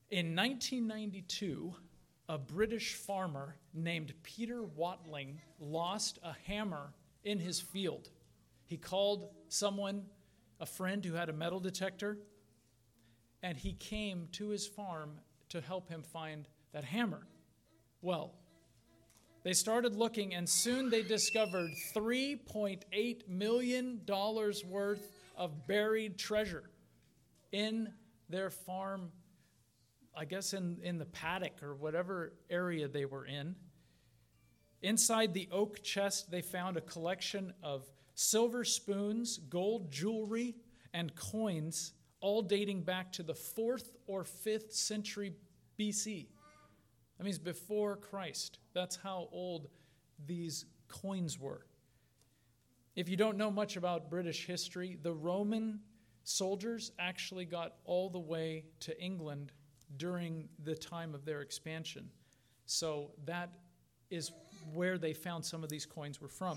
In 1992, a British farmer named Peter Watling lost a hammer in his field. He called someone, a friend who had a metal detector, and he came to his farm to help him find that hammer. Well, they started looking, and soon they discovered $3.8 million worth of buried treasure in their farm, I guess in the paddock or whatever area they were in. Inside the oak chest, they found a collection of silver spoons, gold jewelry, and coins, all dating back to the 4th or 5th century BC. That means before Christ. That's how old these coins were. If you don't know much about British history, the Roman soldiers actually got all the way to England during the time of their expansion. So that is where they found some of these coins were from.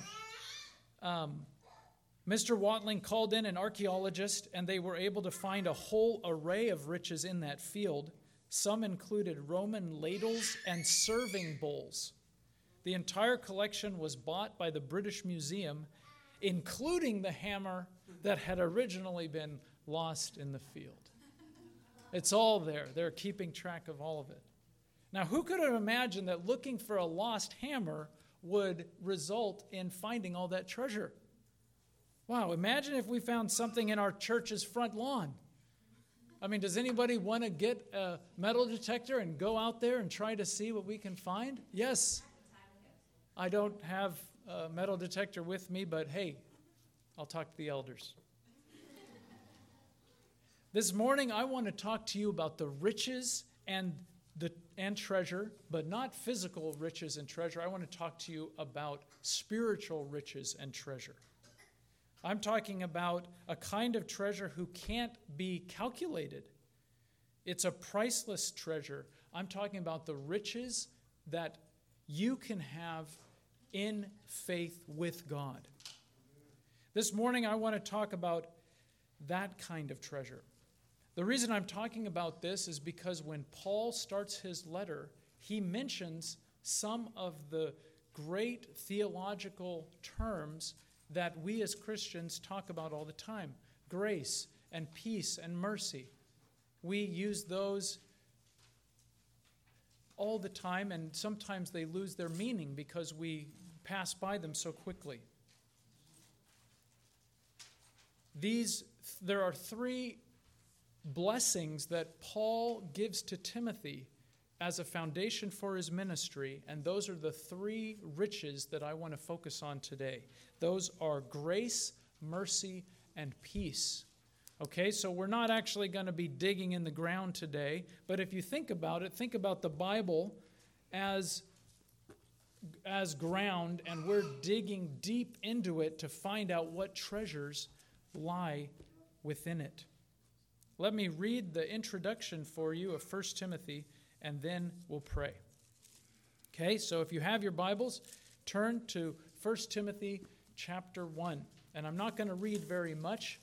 Mr. Watling called in an archaeologist, and they were able to find a whole array of riches in that field. Some included Roman ladles and serving bowls. The entire collection was bought by the British Museum, including the hammer that had originally been lost in the field. It's all there. They're keeping track of all of it. Now, who could have imagined that looking for a lost hammer would result in finding all that treasure? Wow, imagine if we found something in our church's front lawn. I mean, does anybody want to get a metal detector and go out there and try to see what we can find? Yes. I don't have a metal detector with me, but hey, I'll talk to the elders. This morning, I want to talk to you about the riches and treasure, but not physical riches and treasure. I want to talk to you about spiritual riches and treasure. I'm talking about a kind of treasure who can't be calculated. It's a priceless treasure. I'm talking about the riches that you can have in faith with God. This morning, I want to talk about that kind of treasure. The reason I'm talking about this is because when Paul starts his letter, he mentions some of the great theological terms that we as Christians talk about all the time. Grace and peace and mercy. We use those all the time, and sometimes they lose their meaning because we pass by them so quickly. There are 3 blessings that Paul gives to Timothy as a foundation for his ministry, and those are the 3 riches that I want to focus on today. Those are grace, mercy, and peace. Okay, so we're not actually going to be digging in the ground today, but if you think about it, think about the Bible as ground, and we're digging deep into it to find out what treasures lie within it. Let me read the introduction for you of 1 Timothy, and then we'll pray. Okay, so if you have your Bibles, turn to 1 Timothy chapter 1. And I'm not going to read very much,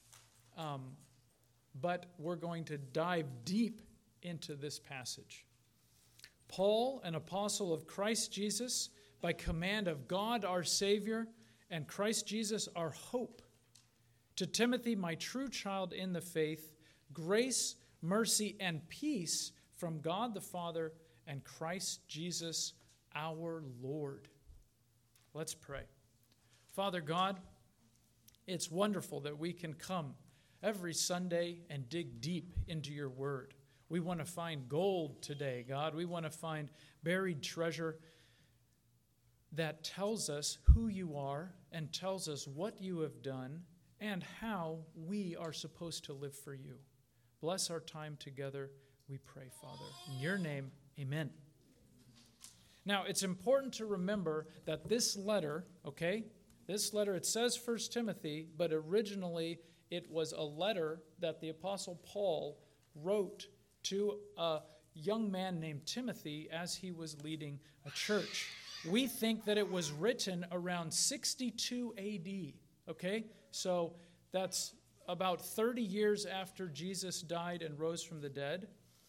but we're going to dive deep into this passage. Paul, an apostle of Christ Jesus, by command of God our Savior, and Christ Jesus our hope, to Timothy, my true child in the faith, grace, mercy, and peace from God the Father and Christ Jesus our Lord. Let's pray. Father God, it's wonderful that we can come every Sunday and dig deep into your word. We want to find gold today, God. We want to find buried treasure that tells us who you are and tells us what you have done and how we are supposed to live for you. Bless our time together, we pray, Father. In your name, amen. Now, it's important to remember that this letter, it says 1 Timothy, but originally it was a letter that the Apostle Paul wrote to a young man named Timothy as he was leading a church. We think that it was written around 62 AD, okay? So that's about 30 years after Jesus died and rose from the dead.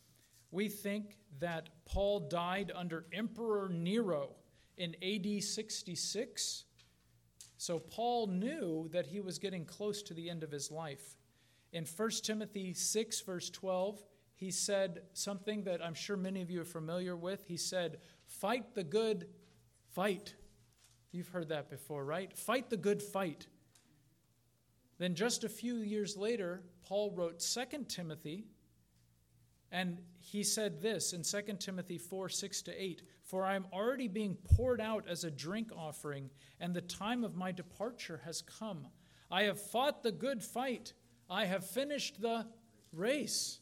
We think that Paul died under Emperor Nero in AD 66. So Paul knew that he was getting close to the end of his life. In 1 Timothy 6, verse 12, he said something that I'm sure many of you are familiar with. He said, "Fight the good fight." You've heard that before, right? Fight the good fight. Then just a few years later, Paul wrote 2 Timothy, and he said this in 2 Timothy 4, 6-8, "For I am already being poured out as a drink offering, and the time of my departure has come. I have fought the good fight. I have finished the race.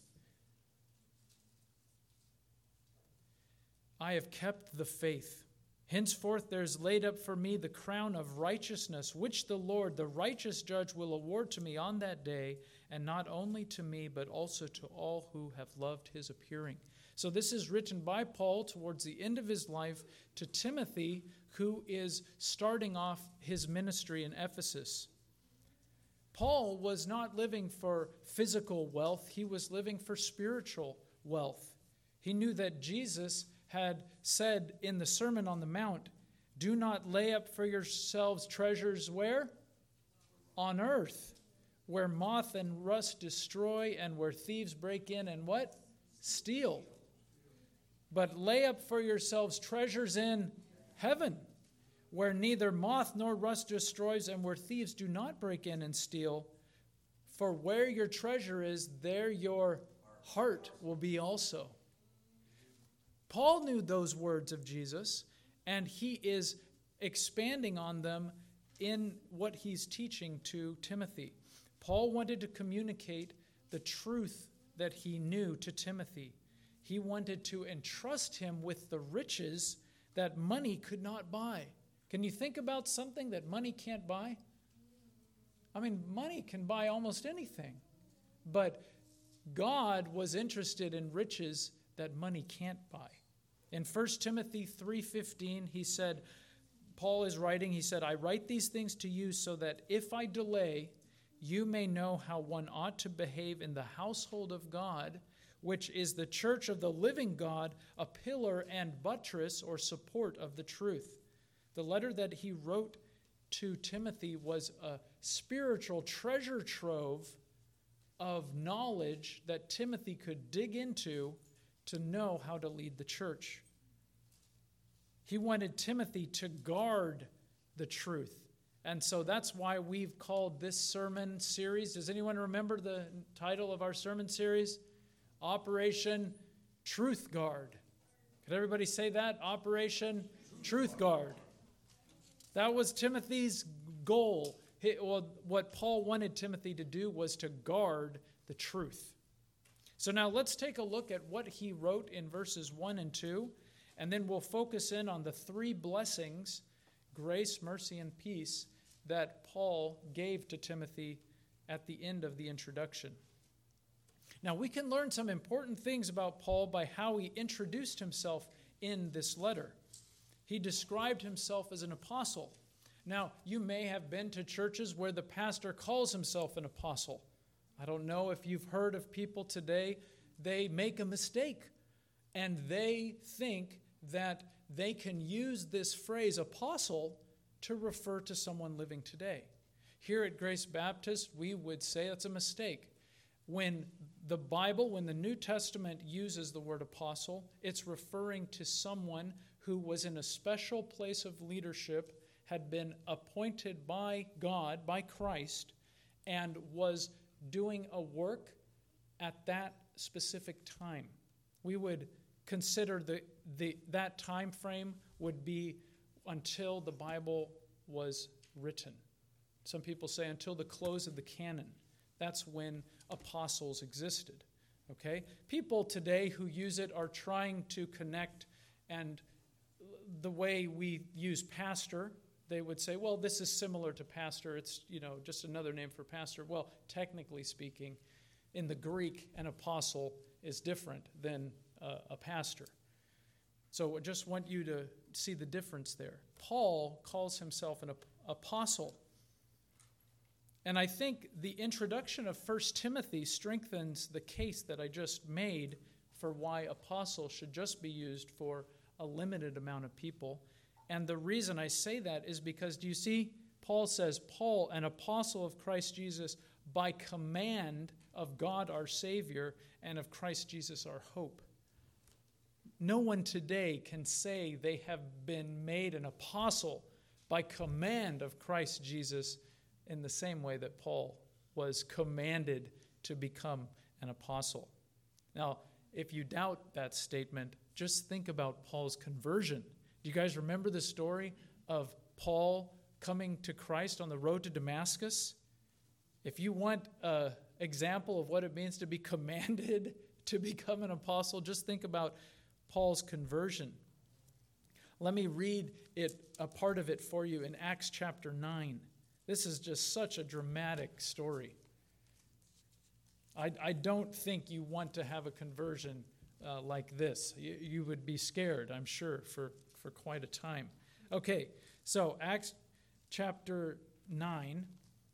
I have kept the faith. Henceforth there is laid up for me the crown of righteousness, which the Lord, the righteous judge, will award to me on that day, and not only to me, but also to all who have loved his appearing." So this is written by Paul towards the end of his life to Timothy, who is starting off his ministry in Ephesus. Paul was not living for physical wealth. He was living for spiritual wealth. He knew that Jesus had said in the Sermon on the Mount, "Do not lay up for yourselves treasures" where? On earth, where moth and rust destroy and where thieves break in and what? Steal. But lay up for yourselves treasures in heaven, where neither moth nor rust destroys and where thieves do not break in and steal. For where your treasure is, there your heart will be also. Paul knew those words of Jesus, and he is expanding on them in what he's teaching to Timothy. Paul wanted to communicate the truth that he knew to Timothy. He wanted to entrust him with the riches that money could not buy. Can you think about something that money can't buy? I mean, money can buy almost anything. But God was interested in riches that money can't buy. In 1 Timothy 3:15, he said, Paul is writing, he said, "I write these things to you so that if I delay, you may know how one ought to behave in the household of God, which is the church of the living God, a pillar and buttress or support of the truth." The letter that he wrote to Timothy was a spiritual treasure trove of knowledge that Timothy could dig into to know how to lead the church. He wanted Timothy to guard the truth. And so that's why we've called this sermon series. Does anyone remember the title of our sermon series? Operation Truth Guard. Could everybody say that? Operation Truth Guard. That was Timothy's goal. What Paul wanted Timothy to do was to guard the truth. So now let's take a look at what he wrote in verses 1 and 2, and then we'll focus in on the three blessings, grace, mercy, and peace, that Paul gave to Timothy at the end of the introduction. Now, we can learn some important things about Paul by how he introduced himself in this letter. He described himself as an apostle. Now, you may have been to churches where the pastor calls himself an apostle. I don't know if you've heard of people today, they make a mistake and they think that they can use this phrase apostle to refer to someone living today. Here at Grace Baptist, we would say that's a mistake. When the Bible, when the New Testament uses the word apostle, it's referring to someone who was in a special place of leadership, had been appointed by God, by Christ, and was doing a work at that specific time. We would consider that time frame would be until the Bible was written. Some people say until the close of the canon. That's when apostles existed. Okay? People today who use it are trying to connect, and the way we use pastor, they would say, well, this is similar to pastor. It's, just another name for pastor. Well, technically speaking, in the Greek, an apostle is different than a pastor. So I just want you to see the difference there. Paul calls himself an apostle. And I think the introduction of 1 Timothy strengthens the case that I just made for why apostle should just be used for a limited amount of people. And the reason I say that is because, do you see, Paul says, Paul, an apostle of Christ Jesus, by command of God our Savior and of Christ Jesus our hope. No one today can say they have been made an apostle by command of Christ Jesus in the same way that Paul was commanded to become an apostle. Now, if you doubt that statement, just think about Paul's conversion. Do you guys remember the story of Paul coming to Christ on the road to Damascus? If you want an example of what it means to be commanded to become an apostle, just think about Paul's conversion. Let me read a part of it for you in Acts chapter 9. This is just such a dramatic story. I don't think you want to have a conversion like this. You would be scared, I'm sure, for quite a time. Okay, so Acts chapter 9.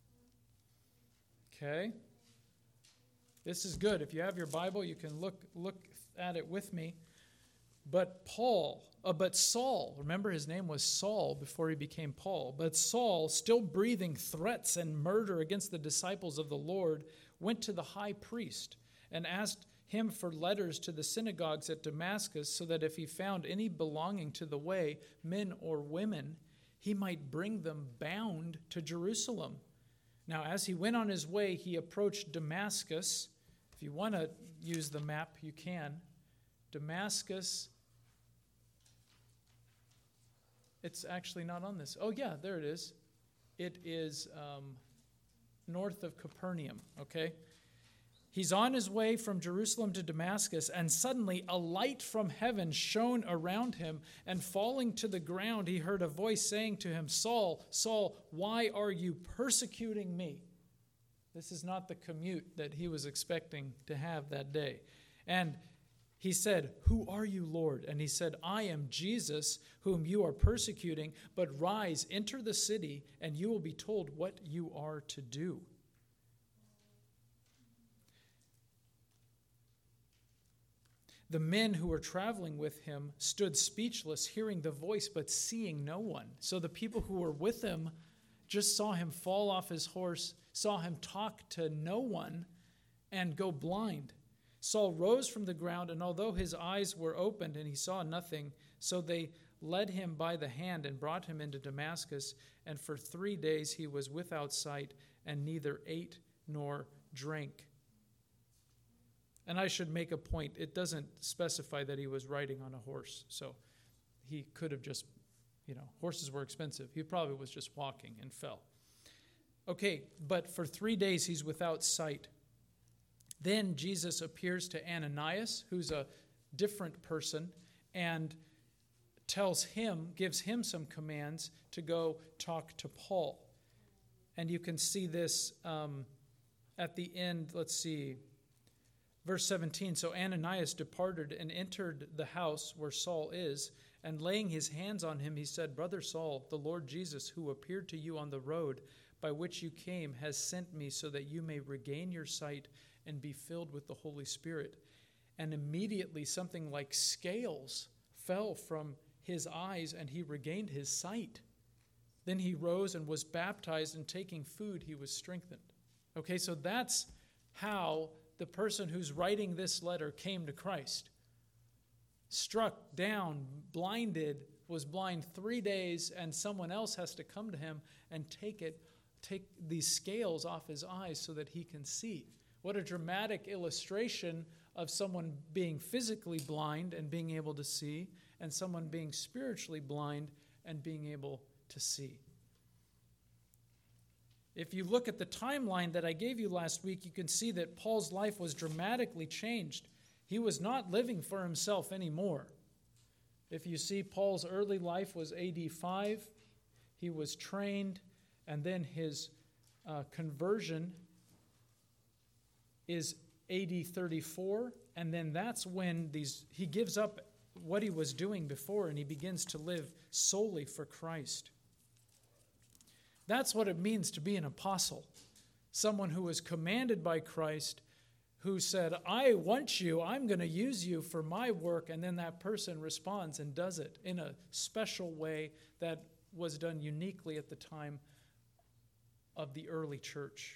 Okay. This is good. If you have your Bible, you can look at it with me. But Saul, remember his name was Saul before he became Paul. But Saul, still breathing threats and murder against the disciples of the Lord, went to the high priest and asked him for letters to the synagogues at Damascus, so that if he found any belonging to the way, men or women, he might bring them bound to Jerusalem. Now, as he went on his way, he approached Damascus. If you want to use the map, you can. Damascus. It's actually not on this. Oh, yeah, there it is. It is north of Capernaum, okay? He's on his way from Jerusalem to Damascus, and suddenly a light from heaven shone around him, and falling to the ground, he heard a voice saying to him, Saul, Saul, why are you persecuting me? This is not the commute that he was expecting to have that day. And he said, who are you, Lord? And he said, I am Jesus, whom you are persecuting, but rise, enter the city, and you will be told what you are to do. The men who were traveling with him stood speechless, hearing the voice, but seeing no one. So the people who were with him just saw him fall off his horse, saw him talk to no one, and go blind. Saul rose from the ground, and although his eyes were opened and he saw nothing, so they led him by the hand and brought him into Damascus. And for 3 days he was without sight and neither ate nor drank. And I should make a point. It doesn't specify that he was riding on a horse. So he could have just, horses were expensive. He probably was just walking and fell. Okay, but for 3 days he's without sight. Then Jesus appears to Ananias, who's a different person, and gives him some commands to go talk to Paul. And you can see this at the end, let's see, verse 17. So Ananias departed and entered the house where Saul is, and laying his hands on him, he said, Brother Saul, the Lord Jesus, who appeared to you on the road by which you came, has sent me so that you may regain your sight and be filled with the Holy Spirit. And immediately something like scales fell from his eyes, and he regained his sight. Then he rose and was baptized, and taking food, he was strengthened. Okay, so that's how the person who's writing this letter came to Christ. Struck down, blinded, was blind 3 days, and someone else has to come to him and take these scales off his eyes so that he can see. What a dramatic illustration of someone being physically blind and being able to see, and someone being spiritually blind and being able to see. If you look at the timeline that I gave you last week, you can see that Paul's life was dramatically changed. He was not living for himself anymore. If you see, Paul's early life was AD 5. He was trained, and then his conversion is AD 34, and then that's when he gives up what he was doing before, and he begins to live solely for Christ. That's what it means to be an apostle, someone who is commanded by Christ, who said, I want you, I'm going to use you for my work, and then that person responds and does it in a special way that was done uniquely at the time of the early church.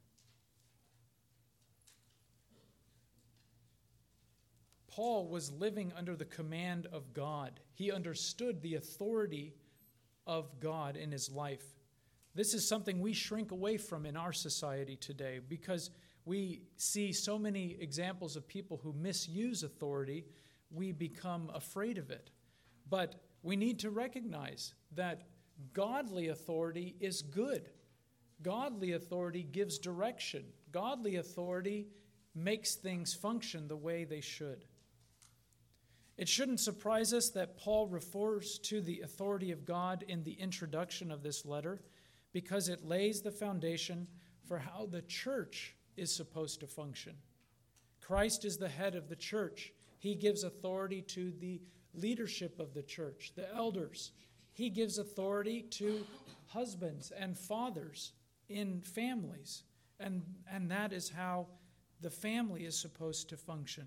Paul was living under the command of God. He understood the authority of God in his life. This is something we shrink away from in our society today because we see so many examples of people who misuse authority. We become afraid of it. But we need to recognize that godly authority is good. Godly authority gives direction. Godly authority makes things function the way they should. It shouldn't surprise us that Paul refers to the authority of God in the introduction of this letter because it lays the foundation for how the church is supposed to function. Christ is the head of the church. He gives authority to the leadership of the church, the elders. He gives authority to husbands and fathers in families. And that is how the family is supposed to function.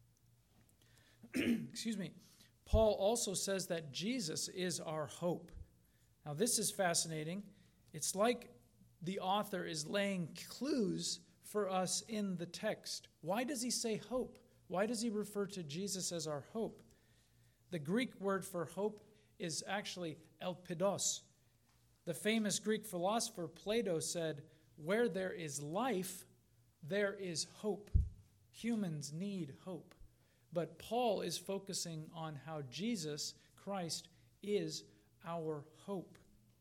Excuse me. Paul also says that Jesus is our hope. Now, this is fascinating. It's like the author is laying clues for us in the text. Why does he say hope? Why does he refer to Jesus as our hope? The Greek word for hope is actually elpidos. The famous Greek philosopher Plato said, where there is life, there is hope. Humans need hope. But Paul is focusing on how Jesus Christ is our hope.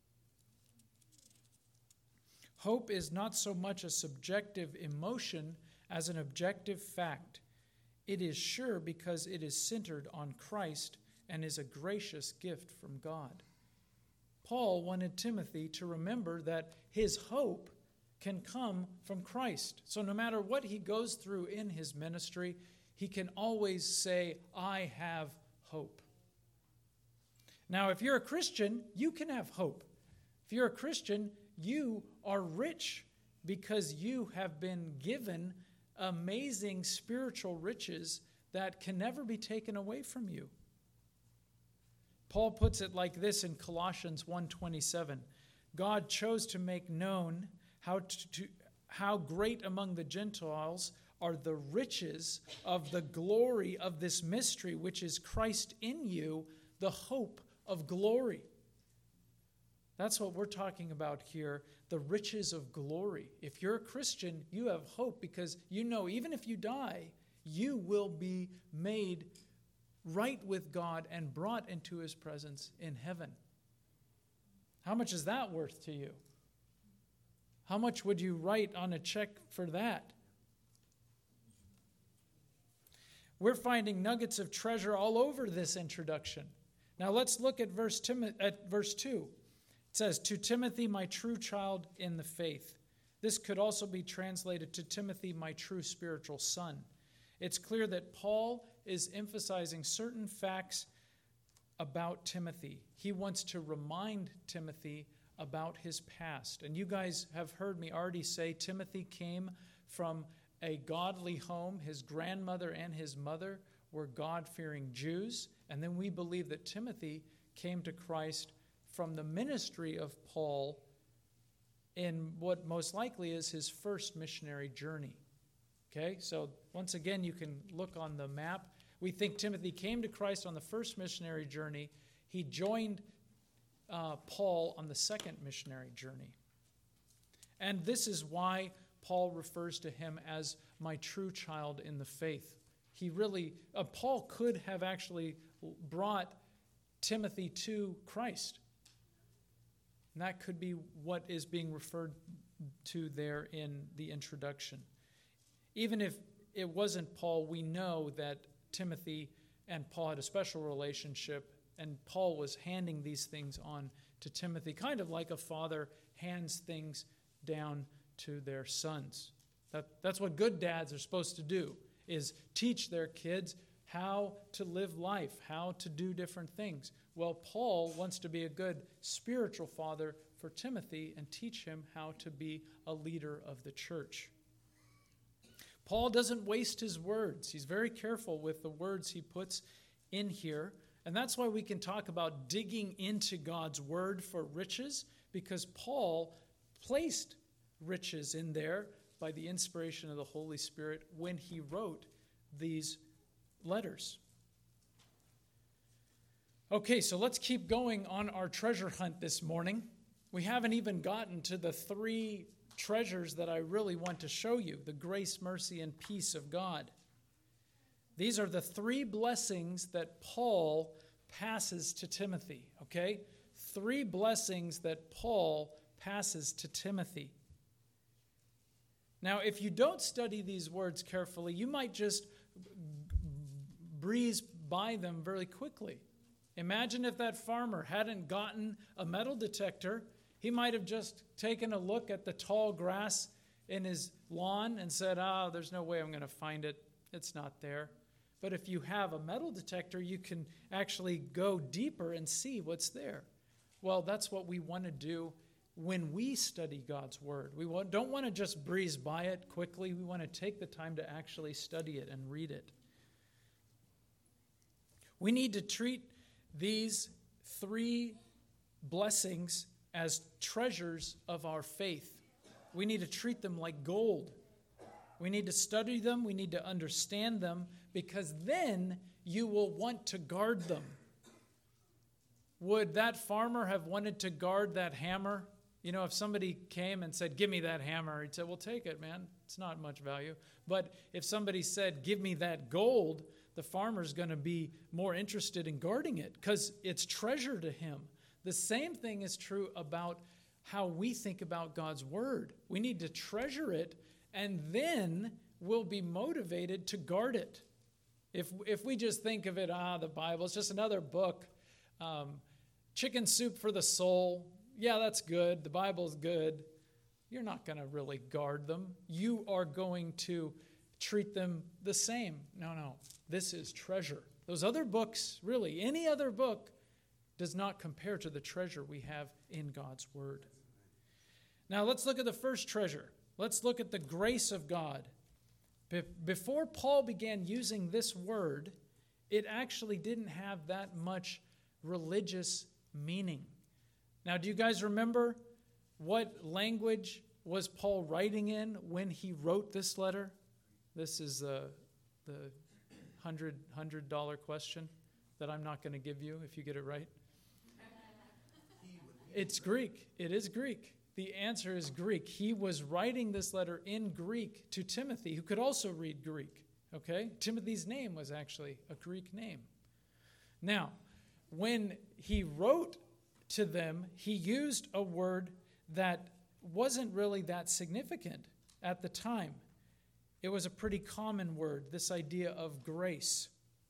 Hope is not so much a subjective emotion as an objective fact. It is sure because it is centered on Christ and is a gracious gift from God. Paul wanted Timothy to remember that his hope can come from Christ. So no matter what he goes through in his ministry, he can always say, I have hope. Now, if you're a Christian, you can have hope. If you're a Christian, you are rich because you have been given amazing spiritual riches that can never be taken away from you. Paul puts it like this in Colossians 1:27. God chose to make known how great among the Gentiles are the riches of the glory of this mystery, which is Christ in you, the hope of glory. That's what we're talking about here, the riches of glory. If you're a Christian, you have hope because you know even if you die, you will be made right with God and brought into his presence in heaven. How much is that worth to you? How much would you write on a check for that? We're finding nuggets of treasure all over this introduction. Now let's look at verse 2. It says, to Timothy, my true child in the faith. This could also be translated to Timothy, my true spiritual son. It's clear that Paul is emphasizing certain facts about Timothy. He wants to remind Timothy about his past. And you guys have heard me already say Timothy came from a godly home. His grandmother and his mother were God-fearing Jews. And then we believe that Timothy came to Christ from the ministry of Paul in what most likely is his first missionary journey. Okay, so once again, you can look on the map. We think Timothy came to Christ on the first missionary journey. He joined Paul on the second missionary journey. And this is why Paul refers to him as my true child in the faith. Paul could have actually brought Timothy to Christ. And that could be what is being referred to there in the introduction. Even if it wasn't Paul, we know that Timothy and Paul had a special relationship, and Paul was handing these things on to Timothy, kind of like a father hands things down to their sons. That's what good dads are supposed to do, is teach their kids how to live life, how to do different things. Well, Paul wants to be a good spiritual father for Timothy and teach him how to be a leader of the church. Paul doesn't waste his words. He's very careful with the words he puts in here. And that's why we can talk about digging into God's word for riches, because Paul placed riches in there by the inspiration of the Holy Spirit when he wrote these letters. Okay, so let's keep going on our treasure hunt this morning. We haven't even gotten to the 3 treasures that I really want to show you: the grace, mercy, and peace of God. These are the 3 blessings that Paul passes to Timothy, okay? 3 blessings that Paul passes to Timothy. Now, if you don't study these words carefully, you might just breeze by them very quickly. Imagine if that farmer hadn't gotten a metal detector. He might have just taken a look at the tall grass in his lawn and said, there's no way I'm going to find it. It's not there. But if you have a metal detector, you can actually go deeper and see what's there. Well, that's what we want to do when we study God's word. We don't want to just breeze by it quickly. We want to take the time to actually study it and read it. We need to treat these 3 blessings as treasures of our faith. We need to treat them like gold. We need to study them. We need to understand them, because then you will want to guard them. Would that farmer have wanted to guard that hammer? You know, if somebody came and said, give me that hammer, he'd say, well, take it, man. It's not much value. But if somebody said, give me that gold, the farmer's going to be more interested in guarding it because it's treasure to him. The same thing is true about how we think about God's word. We need to treasure it, and then we'll be motivated to guard it. If we just think of it, the Bible, it's just another book, chicken soup for the soul. Yeah, that's good. The Bible's good. You're not going to really guard them. You are going to treat them the same. No. This is treasure. Those other books, really, any other book, does not compare to the treasure we have in God's word. Now, let's look at the first treasure. Let's look at the grace of God. Before Paul began using this word, it actually didn't have that much religious meaning. Now, do you guys remember what language was Paul writing in when he wrote this letter? This is the $100 question that I'm not going to give you if you get it right. It's Greek. It is Greek. The answer is Greek. He was writing this letter in Greek to Timothy, who could also read Greek. Okay? Timothy's name was actually a Greek name. Now, when he wrote to them, he used a word that wasn't really that significant at the time. It was a pretty common word, this idea of grace.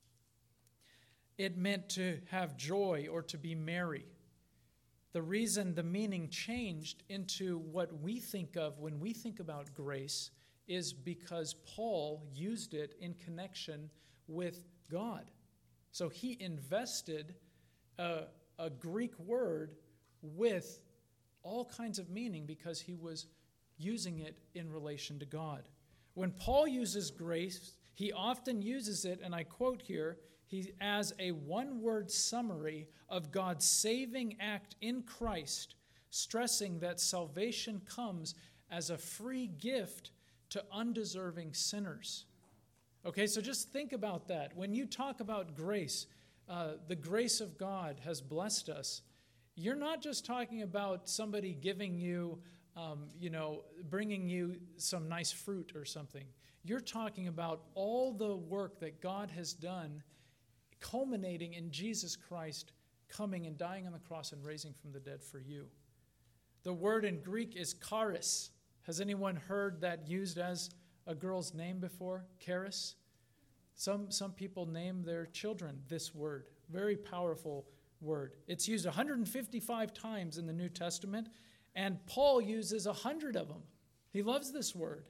It meant to have joy or to be merry. The reason the meaning changed into what we think of when we think about grace is because Paul used it in connection with God. So he invested a Greek word with all kinds of meaning because he was using it in relation to God. When Paul uses grace, he often uses it, and I quote here, as a one-word summary of God's saving act in Christ, stressing that salvation comes as a free gift to undeserving sinners. Okay, so just think about that. When you talk about grace, the grace of God has blessed us. You're not just talking about somebody giving you, bringing you some nice fruit or something. You're talking about all the work that God has done, culminating in Jesus Christ coming and dying on the cross and raising from the dead for you. The word in Greek is charis. Has anyone heard that used as a girl's name before? Charis? Some people name their children this word. Very powerful word. It's used 155 times in the New Testament, and Paul uses 100 of them. He loves this word.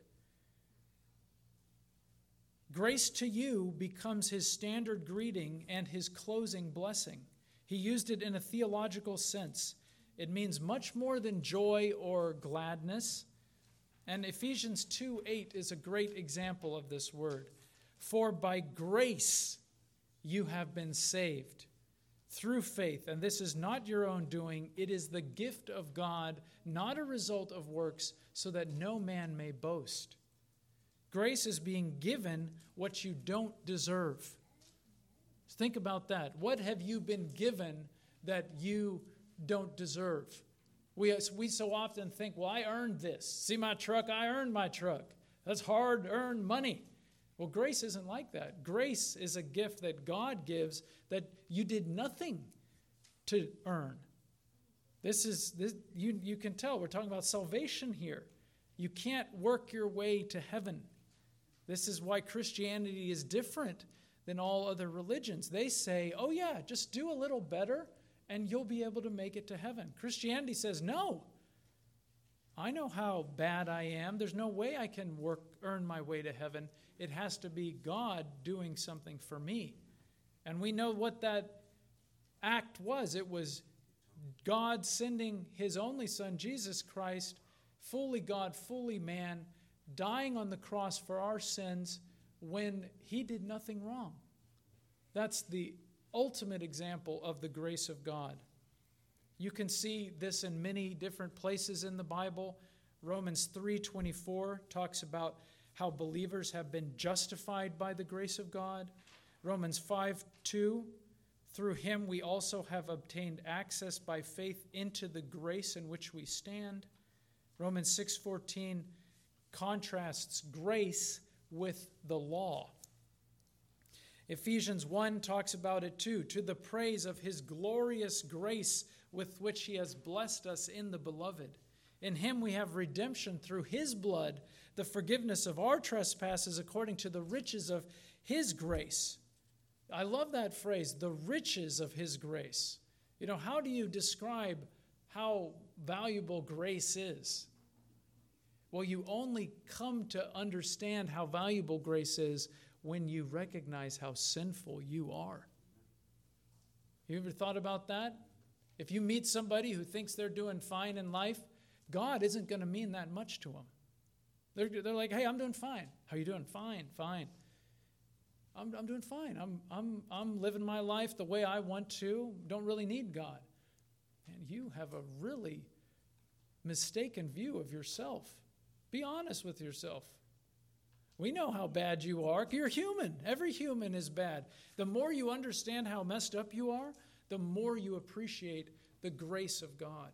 Grace to you becomes his standard greeting and his closing blessing. He used it in a theological sense. It means much more than joy or gladness, And Ephesians 2:8 is a great example of this word. For by grace you have been saved through faith, and this is not your own doing. It is the gift of God, not a result of works, so that no man may boast. Grace is being given what you don't deserve. Think about that. What have you been given that you don't deserve? We so often think, well, I earned this. See my truck? I earned my truck. That's hard-earned money. Well, grace isn't like that. Grace is a gift that God gives that you did nothing to earn. You can tell we're talking about salvation here. You can't work your way to heaven. This is why Christianity is different than all other religions. They say, oh yeah, just do a little better and you'll be able to make it to heaven. Christianity says, no. I know how bad I am. There's no way I can earn my way to heaven. It has to be God doing something for me. And we know what that act was. It was God sending his only Son, Jesus Christ, fully God, fully man, dying on the cross for our sins when he did nothing wrong. That's the ultimate example of the grace of God. You can see this in many different places in the Bible. Romans 3:24 talks about how believers have been justified by the grace of God. Romans 5:2, through him we also have obtained access by faith into the grace in which we stand. Romans 6:14 contrasts grace with the law. Ephesians 1 talks about it too, to the praise of his glorious grace with which he has blessed us in the beloved. In him we have redemption through his blood, the forgiveness of our trespasses according to the riches of his grace. I love that phrase, the riches of his grace. You know, how do you describe how valuable grace is? Well, you only come to understand how valuable grace is when you recognize how sinful you are. You ever thought about that? If you meet somebody who thinks they're doing fine in life, God isn't going to mean that much to them. They're like, hey, I'm doing fine. How are you doing? Fine. I'm doing fine. I'm living my life the way I want to. Don't really need God. And you have a really mistaken view of yourself. Be honest with yourself. We know how bad you are. You're human. Every human is bad. The more you understand how messed up you are, the more you appreciate the grace of God.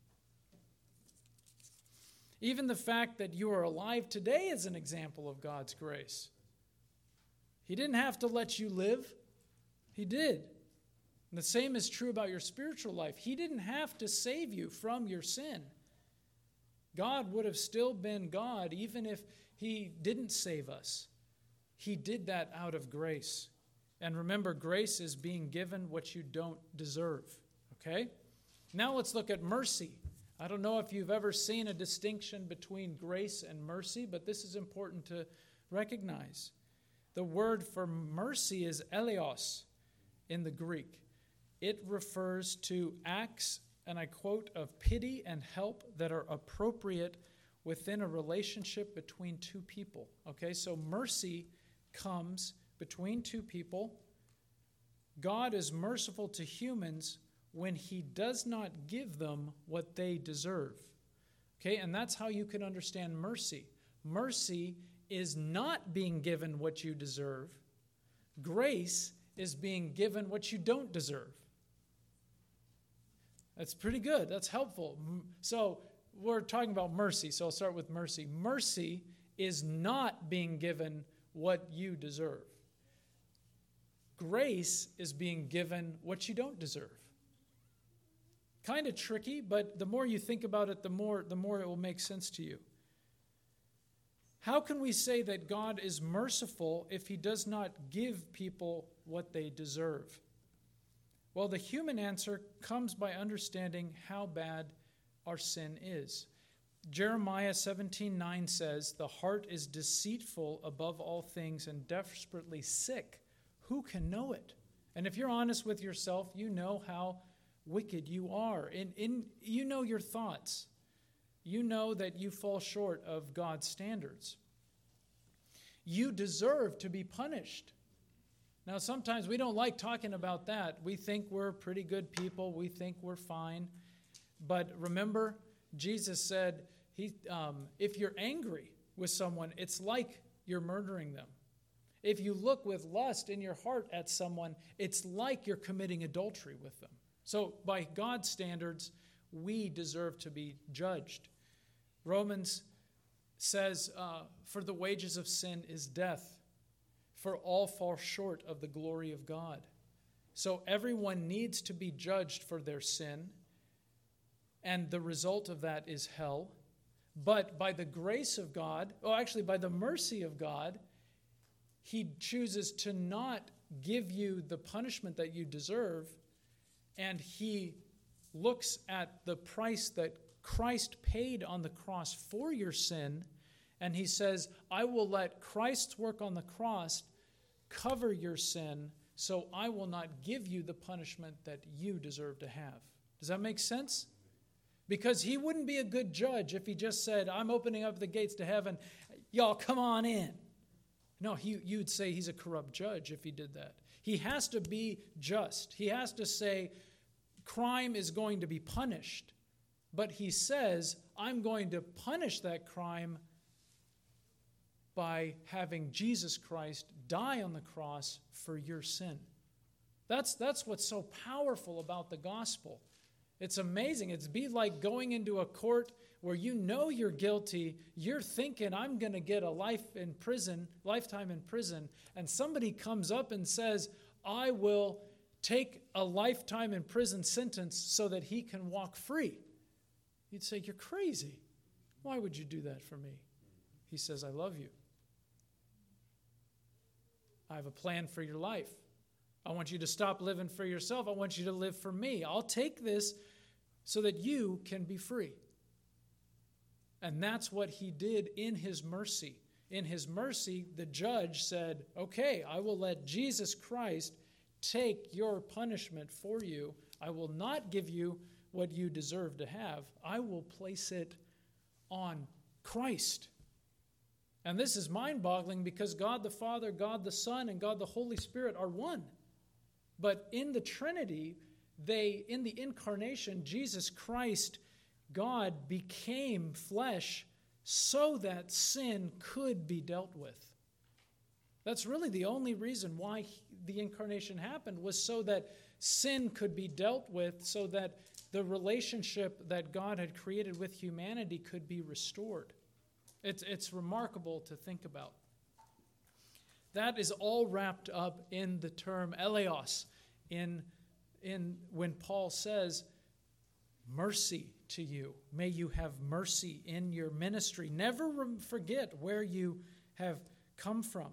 Even the fact that you are alive today is an example of God's grace. He didn't have to let you live. He did. And the same is true about your spiritual life. He didn't have to save you from your sin. God would have still been God even if he didn't save us. He did that out of grace. And remember, grace is being given what you don't deserve. Okay? Now let's look at mercy. I don't know if you've ever seen a distinction between grace and mercy, but this is important to recognize. The word for mercy is eleos in the Greek. It refers to acts, and I quote, of pity and help that are appropriate within a relationship between two people. Okay, so mercy comes between two people. God is merciful to humans when he does not give them what they deserve. Okay, and that's how you can understand mercy. Mercy is not being given what you deserve. Grace is being given what you don't deserve. That's pretty good. That's helpful. So we're talking about mercy, so I'll start with mercy. Mercy is not being given what you deserve. Grace is being given what you don't deserve. Kind of tricky, but the more you think about it, the more it will make sense to you. How can we say that God is merciful if he does not give people what they deserve? Well, the human answer comes by understanding how bad our sin is. Jeremiah 17:9 says, "The heart is deceitful above all things and desperately sick. Who can know it?" And if you're honest with yourself, you know how wicked you are. And you know your thoughts. you know that you fall short of God's standards. You deserve to be punished. Now, sometimes we don't like talking about that. We think we're pretty good people. We think we're fine. But remember, Jesus said, if you're angry with someone, it's like you're murdering them. If you look with lust in your heart at someone, it's like you're committing adultery with them. So by God's standards, we deserve to be judged. Romans says, for the wages of sin is death, for all fall short of the glory of God. So everyone needs to be judged for their sin, and the result of that is hell. But by the grace of God, by the mercy of God, He chooses to not give you the punishment that you deserve, and He looks at the price that Christ paid on the cross for your sin, and He says, I will let Christ's work on the cross cover your sin, so I will not give you the punishment that you deserve to have. Does that make sense? Because He wouldn't be a good judge if He just said, I'm opening up the gates to heaven, y'all come on in. No, you'd say He's a corrupt judge if He did that. He has to be just. He has to say, crime is going to be punished. But He says, I'm going to punish that crime by having Jesus Christ die on the cross for your sin. That's what's so powerful about the gospel. It's amazing. It's be like going into a court where you know you're guilty. You're thinking, I'm going to get a lifetime in prison, and somebody comes up and says, I will take a lifetime in prison sentence so that he can walk free. You'd say, you're crazy. Why would you do that for me? He says, I love you. I have a plan for your life. I want you to stop living for yourself. I want you to live for me. I'll take this so that you can be free. And that's what He did in His mercy. In His mercy, the judge said, okay, I will let Jesus Christ take your punishment for you. I will not give you what you deserve to have. I will place it on Christ. And this is mind-boggling because God the Father, God the Son, and God the Holy Spirit are one. But in the Trinity, in the incarnation, Jesus Christ, God became flesh so that sin could be dealt with. That's really the only reason why the incarnation happened, was so that sin could be dealt with, so that the relationship that God had created with humanity could be restored. It's remarkable to think about. That is all wrapped up in the term eleos, in when Paul says, mercy to you. May you have mercy in your ministry. Never forget where you have come from.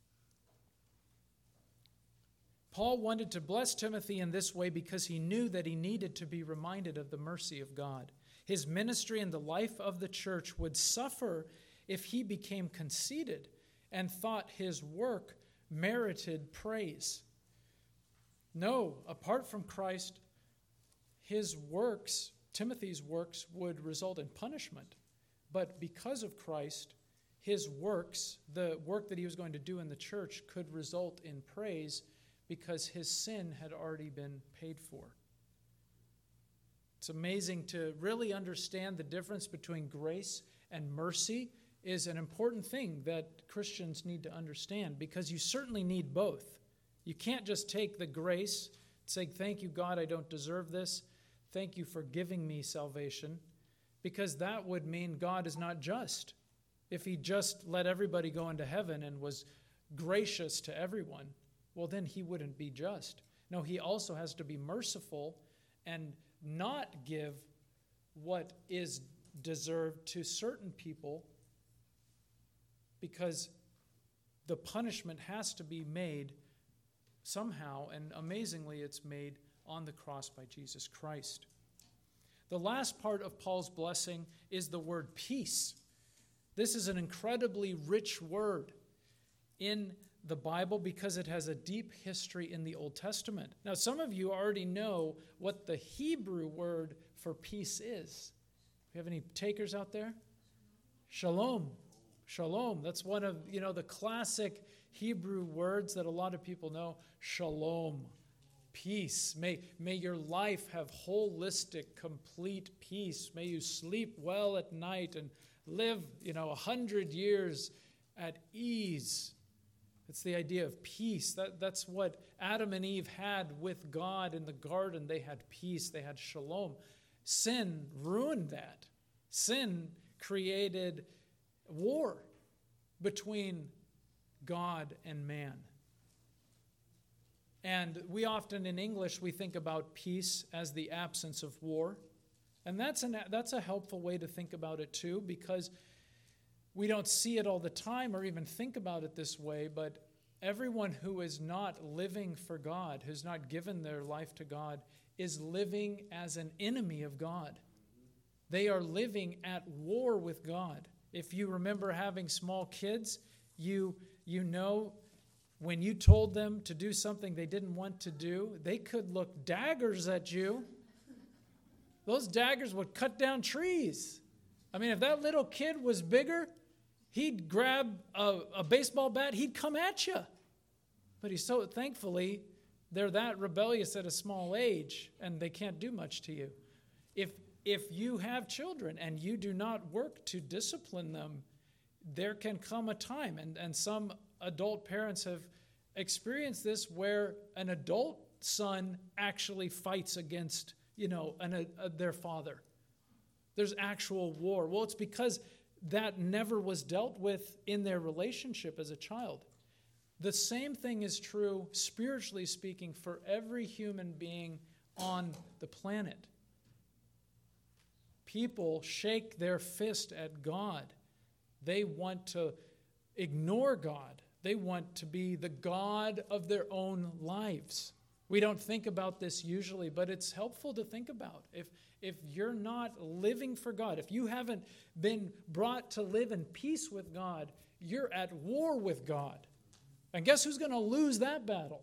Paul wanted to bless Timothy in this way because he knew that he needed to be reminded of the mercy of God. His ministry and the life of the church would suffer if he became conceited and thought his work merited praise. No, apart from Christ, his works, Timothy's works, would result in punishment. But because of Christ, his works, the work that he was going to do in the church, could result in praise because his sin had already been paid for. It's amazing to really understand the difference between grace and mercy is an important thing that Christians need to understand, because you certainly need both. You can't just take the grace and say, thank you, God, I don't deserve this. Thank you for giving me salvation, because that would mean God is not just. If he just let everybody go into heaven and was gracious to everyone, well, then he wouldn't be just. No, he also has to be merciful and not give what is deserved to certain people, because the punishment has to be made somehow, and amazingly, it's made on the cross by Jesus Christ. The last part of Paul's blessing is the word peace. This is an incredibly rich word in the Bible because it has a deep history in the Old Testament. Now, some of you already know what the Hebrew word for peace is. We have any takers out there? Shalom. Shalom. That's one of, the classic Hebrew words that a lot of people know. Shalom. Peace. May your life have holistic, complete peace. May you sleep well at night and live, 100 years at ease. It's the idea of peace. That's what Adam and Eve had with God in the garden. They had peace. They had shalom. Sin ruined that. Sin created war between God and man. And we often in English, we think about peace as the absence of war. And that's a helpful way to think about it too, because we don't see it all the time or even think about it this way, but everyone who is not living for God, who's not given their life to God, is living as an enemy of God. They are living at war with God. If you remember having small kids, you know when you told them to do something they didn't want to do, they could look daggers at you. Those daggers would cut down trees. I mean, if that little kid was bigger, he'd grab a baseball bat, he'd come at you. But thankfully, they're that rebellious at a small age, and they can't do much to you. If you have children and you do not work to discipline them, there can come a time, and some adult parents have experienced this, where an adult son actually fights against, their father. There's actual war. Well, it's because that never was dealt with in their relationship as a child. The same thing is true, spiritually speaking, for every human being on the planet. People shake their fist at God. They want to ignore God. They want to be the God of their own lives. We don't think about this usually, but it's helpful to think about. If you're not living for God, if you haven't been brought to live in peace with God, you're at war with God. And guess who's going to lose that battle?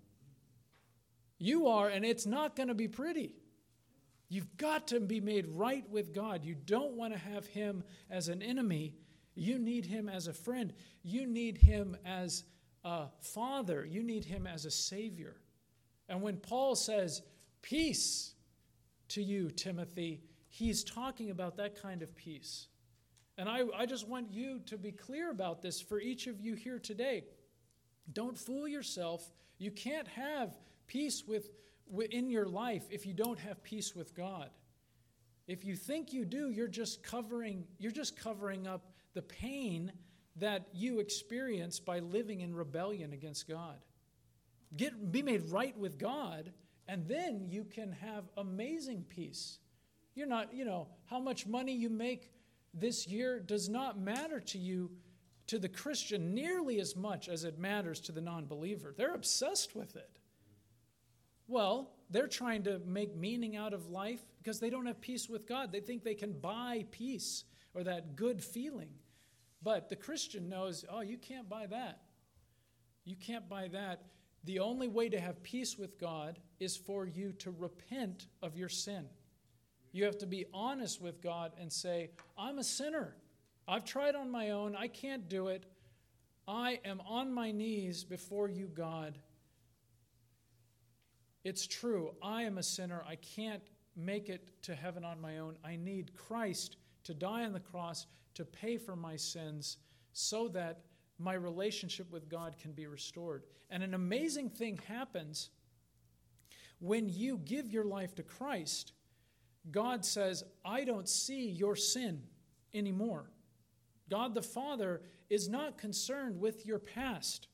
You are, and it's not going to be pretty. You've got to be made right with God. You don't want to have Him as an enemy. You need Him as a friend. You need Him as a Father. You need Him as a Savior. And when Paul says, peace to you, Timothy, he's talking about that kind of peace. And I just want you to be clear about this for each of you here today. Don't fool yourself. You can't have peace in your life if you don't have peace with God. If you think you do, you're just covering up the pain that you experience by living in rebellion against God. Be made right with God, and then you can have amazing peace. You're not, how much money you make this year does not matter to you, to the Christian, nearly as much as it matters to the non-believer. They're obsessed with it. Well, they're trying to make meaning out of life because they don't have peace with God. They think they can buy peace or that good feeling. But the Christian knows, you can't buy that. You can't buy that. The only way to have peace with God is for you to repent of your sin. You have to be honest with God and say, I'm a sinner. I've tried on my own. I can't do it. I am on my knees before you, God. It's true. I am a sinner. I can't make it to heaven on my own. I need Christ to die on the cross to pay for my sins so that my relationship with God can be restored. And an amazing thing happens when you give your life to Christ. God says, I don't see your sin anymore. God the Father is not concerned with your past.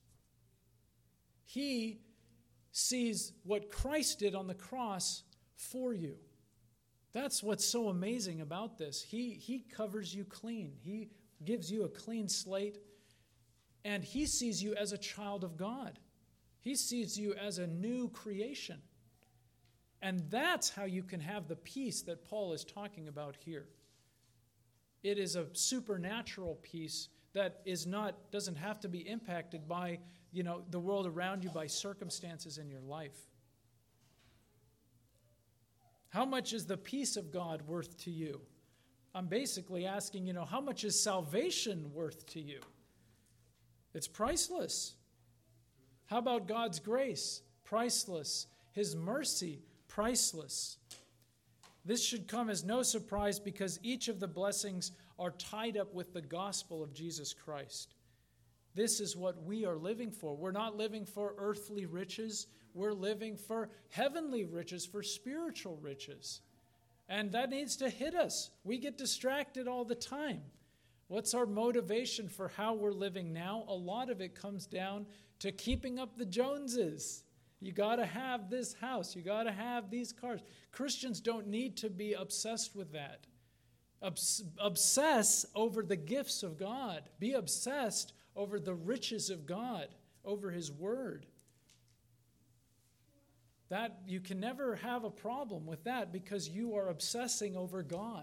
He sees what Christ did on the cross for you. That's what's so amazing about this. He covers you clean. He gives you a clean slate, and He sees you as a child of God. He sees you as a new creation. And that's how you can have the peace that Paul is talking about here. It is a supernatural peace that doesn't have to be impacted by, the world around you, by circumstances in your life. How much is the peace of God worth to you? I'm basically asking, how much is salvation worth to you? It's priceless. How about God's grace? Priceless. His mercy? Priceless. This should come as no surprise because each of the blessings are tied up with the gospel of Jesus Christ. This is what we are living for. We're not living for earthly riches. We're living for heavenly riches, for spiritual riches. And that needs to hit us. We get distracted all the time. What's our motivation for how we're living now? A lot of it comes down to keeping up the Joneses. You got to have this house. You got to have these cars. Christians don't need to be obsessed with that. Obsess over the gifts of God. Be obsessed over the riches of God, over His Word. That you can never have a problem with that because you are obsessing over God.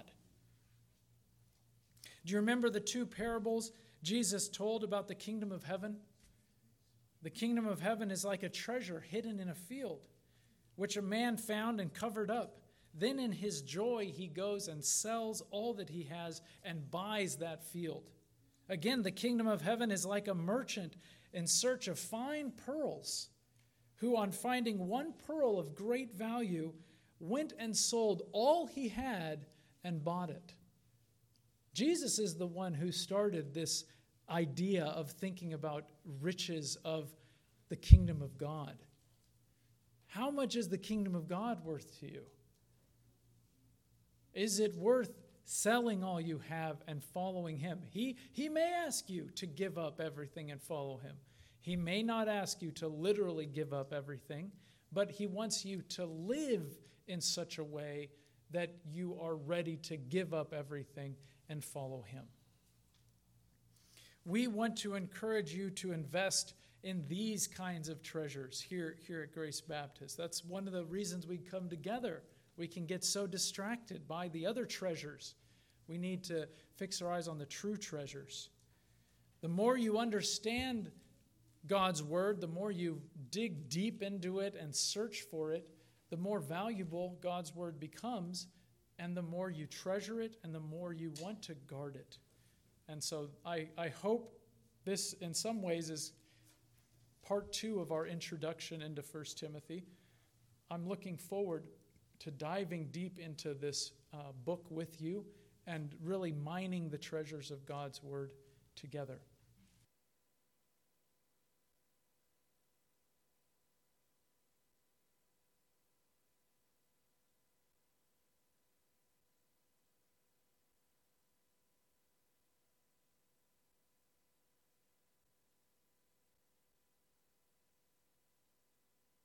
Do you remember the two parables Jesus told about the kingdom of heaven? The kingdom of heaven is like a treasure hidden in a field, which a man found and covered up. Then in his joy he goes and sells all that he has and buys that field. Again, the kingdom of heaven is like a merchant in search of fine pearls, who on finding one pearl of great value went and sold all he had and bought it. Jesus is the one who started this idea of thinking about riches of the kingdom of God. How much is the kingdom of God worth to you? Is it worth selling all you have and following Him? He may ask you to give up everything and follow Him. He may not ask you to literally give up everything, but He wants you to live in such a way that you are ready to give up everything and follow Him. We want to encourage you to invest in these kinds of treasures here at Grace Baptist. That's one of the reasons we come together. We can get so distracted by the other treasures. We need to fix our eyes on the true treasures. The more you understand God's Word, the more you dig deep into it and search for it, the more valuable God's Word becomes, and the more you treasure it, and the more you want to guard it. And so I hope this, in some ways, is part 2 of our introduction into 1 Timothy. I'm looking forward to diving deep into this book with you and really mining the treasures of God's Word together.